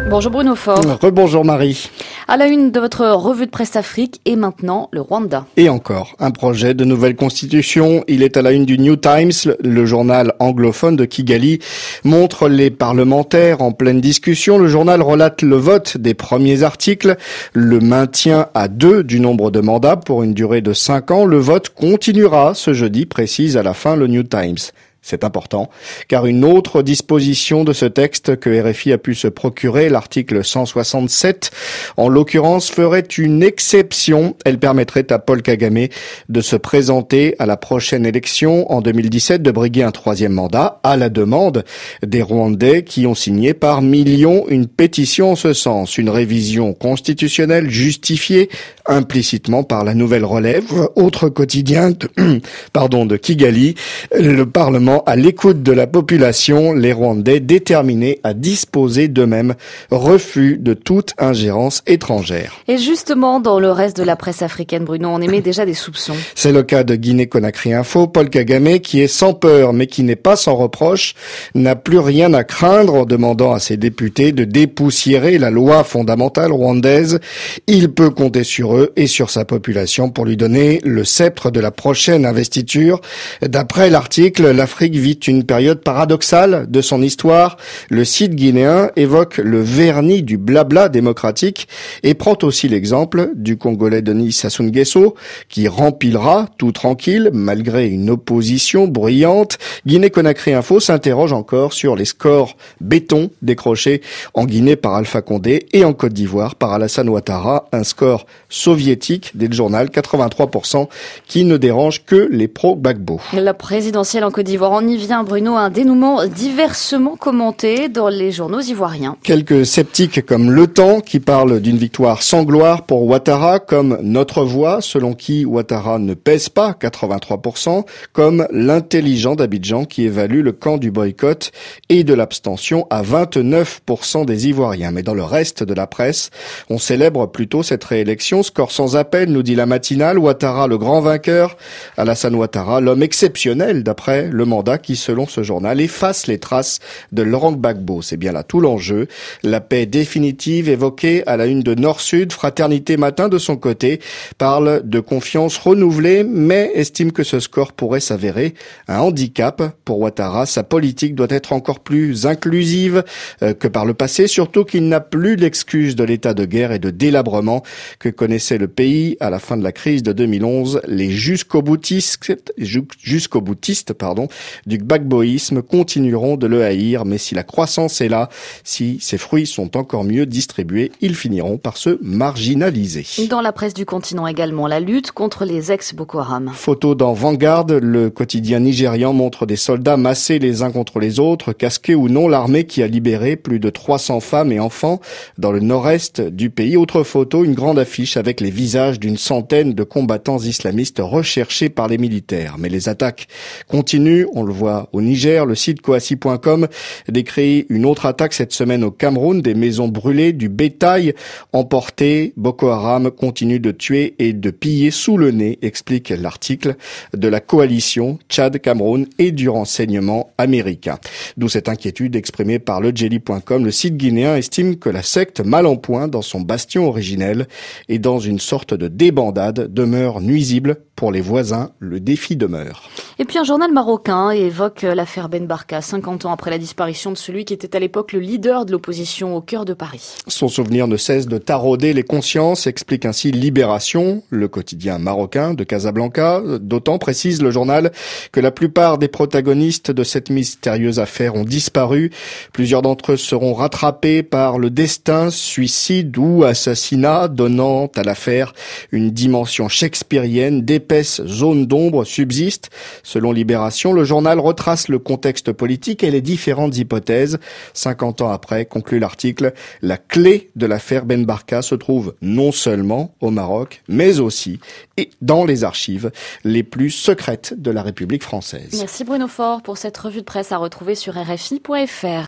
Bonjour Bruno Faure. Rebonjour Marie. À la une de votre revue de presse Afrique et maintenant le Rwanda. Et encore, un projet de nouvelle constitution. Il est à la une du New Times. Le journal anglophone de Kigali montre les parlementaires en pleine discussion. Le journal relate le vote des premiers articles, le maintien à 2 du nombre de mandats pour une durée de 5 ans. Le vote continuera ce jeudi, précise à la fin le New Times. C'est important, car une autre disposition de ce texte que RFI a pu se procurer, l'article 167, en l'occurrence, ferait une exception. Elle permettrait à Paul Kagame de se présenter à la prochaine élection en 2017, de briguer un 3e mandat, à la demande des Rwandais qui ont signé par millions une pétition en ce sens. Une révision constitutionnelle justifiée implicitement par la nouvelle relève. Autre quotidien de Kigali, le Parlement à l'écoute de la population, les Rwandais déterminés à disposer d'eux-mêmes, refus de toute ingérence étrangère. Et justement, dans le reste de la presse africaine, Bruno, on émet déjà des soupçons. C'est le cas de Guinée-Conakry Info. Paul Kagame, qui est sans peur mais qui n'est pas sans reproche, n'a plus rien à craindre en demandant à ses députés de dépoussiérer la loi fondamentale rwandaise. Il peut compter sur eux et sur sa population pour lui donner le sceptre de la prochaine investiture. D'après l'article, l'Afrique vit une période paradoxale de son histoire. Le site guinéen évoque le vernis du blabla démocratique et prend aussi l'exemple du Congolais Denis Sassou Nguesso qui rempilera tout tranquille malgré une opposition bruyante. Guinée-Conakry Info s'interroge encore sur les scores béton décrochés en Guinée par Alpha Condé et en Côte d'Ivoire par Alassane Ouattara, un score soviétique, dit le journal, 83%, qui ne dérange que les pro-Gbagbo. La présidentielle en Côte d'Ivoire, on y vient, Bruno, un dénouement diversement commenté dans les journaux ivoiriens. Quelques sceptiques comme Le Temps qui parlent d'une victoire sans gloire pour Ouattara, comme Notre Voix, selon qui Ouattara ne pèse pas 83%, comme L'Intelligent d'Abidjan qui évalue le camp du boycott et de l'abstention à 29% des Ivoiriens. Mais dans le reste de la presse, on célèbre plutôt cette réélection. Score sans appel, nous dit la matinale. Ouattara, le grand vainqueur. Alassane Ouattara, l'homme exceptionnel d'après le mandat qui, selon ce journal, efface les traces de Laurent Gbagbo. C'est bien là tout l'enjeu. La paix définitive évoquée à la une de Nord-Sud. Fraternité Matin, de son côté, parle de confiance renouvelée, mais estime que ce score pourrait s'avérer un handicap pour Ouattara. Sa politique doit être encore plus inclusive que par le passé, surtout qu'il n'a plus l'excuse de l'état de guerre et de délabrement que connaissait le pays à la fin de la crise de 2011. Les jusqu'au-boutistes, du gbagboïsme continueront de le haïr, mais si la croissance est là, si ses fruits sont encore mieux distribués, ils finiront par se marginaliser. Dans la presse du continent également, la lutte contre les ex-Boko Haram. Photo dans Vanguard, le quotidien nigérian montre des soldats massés les uns contre les autres, casqués ou non, l'armée qui a libéré plus de 300 femmes et enfants dans le nord-est du pays. Autre photo, une grande affiche avec les visages d'une centaine de combattants islamistes recherchés par les militaires. Mais les attaques continuent, on le voit au Niger. Le site coassi.com décrit une autre attaque cette semaine au Cameroun, des maisons brûlées, du bétail emporté. Boko Haram continue de tuer et de piller sous le nez, explique l'article de la coalition Tchad-Cameroun et du renseignement américain. D'où cette inquiétude exprimée par lejelly.com. Le site guinéen estime que la secte mal en point dans son bastion originel et dans une sorte de débandade demeure nuisible pour les voisins. Le défi demeure. Et puis un journal marocain évoque l'affaire Ben Barka, 50 ans après la disparition de celui qui était à l'époque le leader de l'opposition au cœur de Paris. Son souvenir ne cesse de tarauder les consciences, explique ainsi Libération, le quotidien marocain de Casablanca. D'autant, précise le journal, que la plupart des protagonistes de cette mystérieuse affaire ont disparu. Plusieurs d'entre eux seront rattrapés par le destin, suicide ou assassinat, donnant à l'affaire une dimension shakespearienne. D'épaisses zones d'ombre subsistent. Selon Libération, le journal retrace le contexte politique et les différentes hypothèses. 50 ans après, conclut l'article, la clé de l'affaire Ben Barka se trouve non seulement au Maroc, mais aussi et dans les archives les plus secrètes de la République française. Merci Bruno Faure pour cette revue de presse à retrouver sur RFI.fr.